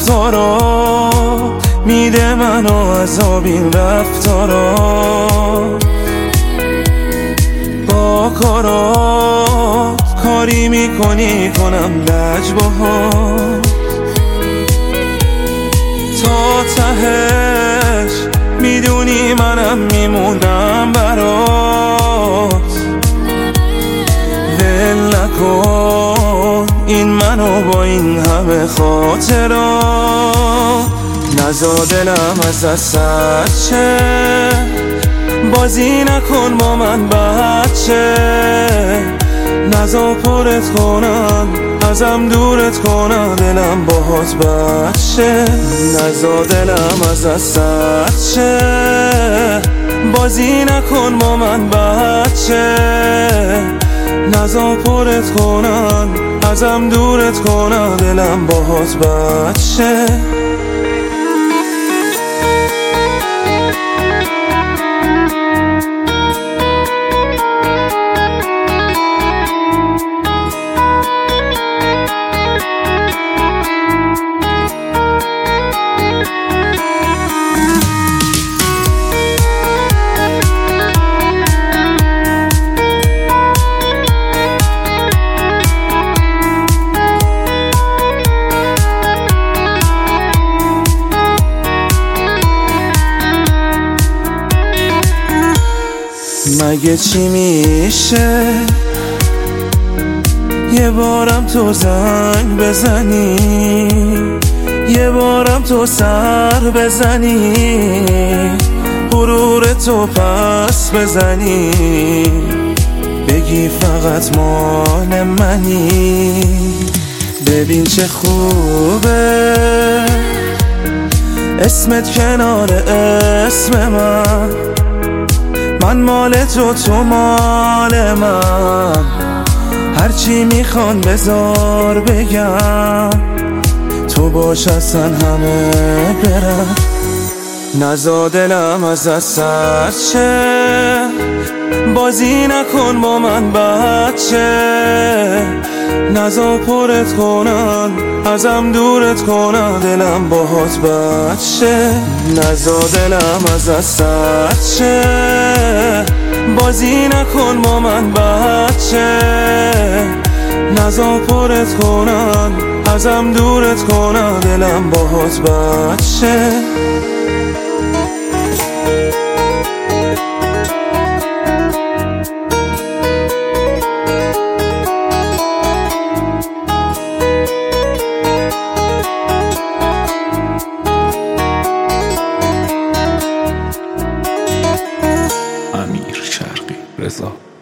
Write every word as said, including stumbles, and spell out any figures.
رفتارا میده منو عذاب این رفتارا، با کارا کاری میکنی کنم لج باهات، تا تهش میدونی منم میمونم برات. ول نکن این منو با این همه خاطرات، نزا دلم از دستت شه، بازی نکن با من بچه، نزا پرت کنم ازم دورت کنم دلم باهات بچه، نزا دلم از دستت شه، بازی نکن با من بچه، نزا پرت کنم ازم دورت کنم دلم باهات بچه. مگه چی میشه یه بارم تو زنگ بزنی، یه بارم تو سر بزنی، غرور تو پس بزنی، بگی فقط مال منی. ببین چه خوبه اسمت کنار اسم من، من مال تو تو مال من، هرچی میخوان بذار بگم، تو باش اصلا همه برم. نزا دلم از دستت شه، بازی نکن با من بچه، نزا پرت کنم ازم دورت کنم دلم باهات بچه، نزا دلم از دستت شه، بازی نکن با من بچه، نزا پرت کنم ازم دورت کنم دلم باهات بچه. امیر شرقی رضا